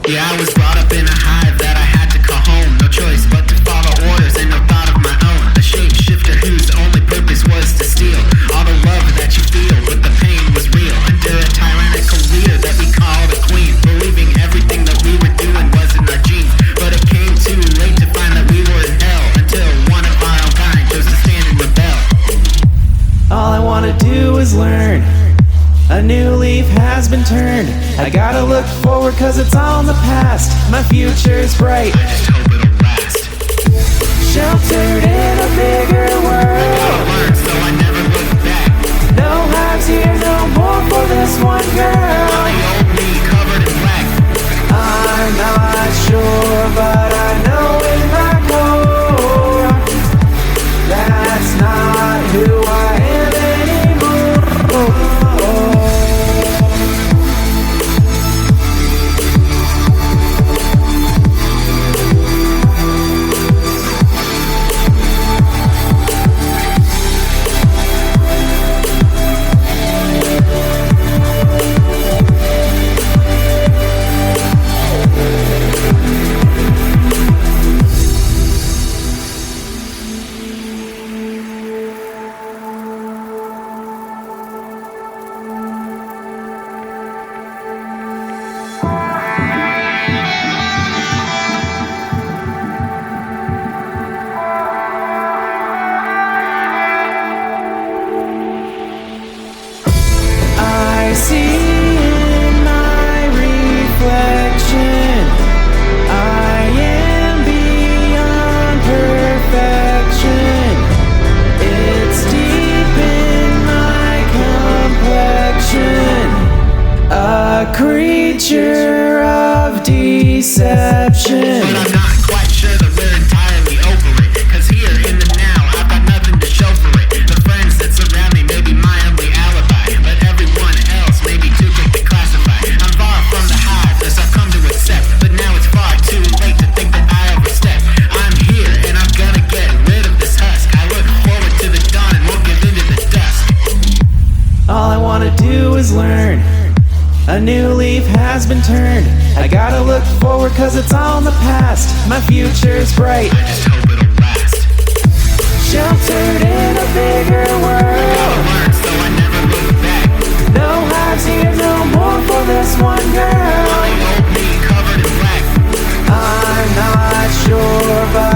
Yeah, I was brought up in a hive that I had to call home. No choice but to follow orders and no thought of my own. A shapeshifter whose only purpose was to steal all the love that you feel, but the pain was real. Under a tyrannical leader that we called a queen, believing everything that we were doing was in our genes. But it came too late to find that we were in hell, until one of our own kind chose to stand and rebel. All I wanna do is learn. A new leaf has been turned. I gotta look forward cause it's all in the past. My future's bright. I just hope it'll last. Sheltered in a bigger world. I learned so I never look back. No hives here, no more for this one girl. The old me covered in black. I'm not sure, but I know in my core that's not who I am anymore. I see in my reflection I am beyond perfection. It's deep in my complexion, a creature of deception. But I'm not quite sure that we're entirely over it, cause here in the now I've got nothing to show for it. The friends that surround me may be my only alibi, but everyone else may be too quick to classify. I'm far from the hive, as I've come to accept, but now it's far too late to think that I overstep. I'm here and I'm gonna get rid of this husk. I look forward to the dawn and won't give into the dusk. All I wanna do is learn. A new leaf has been turned. I gotta look forward cause it's all in the past. My future's bright. I just hope it'll last. Sheltered in a bigger world. I learned so I never look back. No hives here, no more for this one girl. The old me covered in black. I'm not sure, but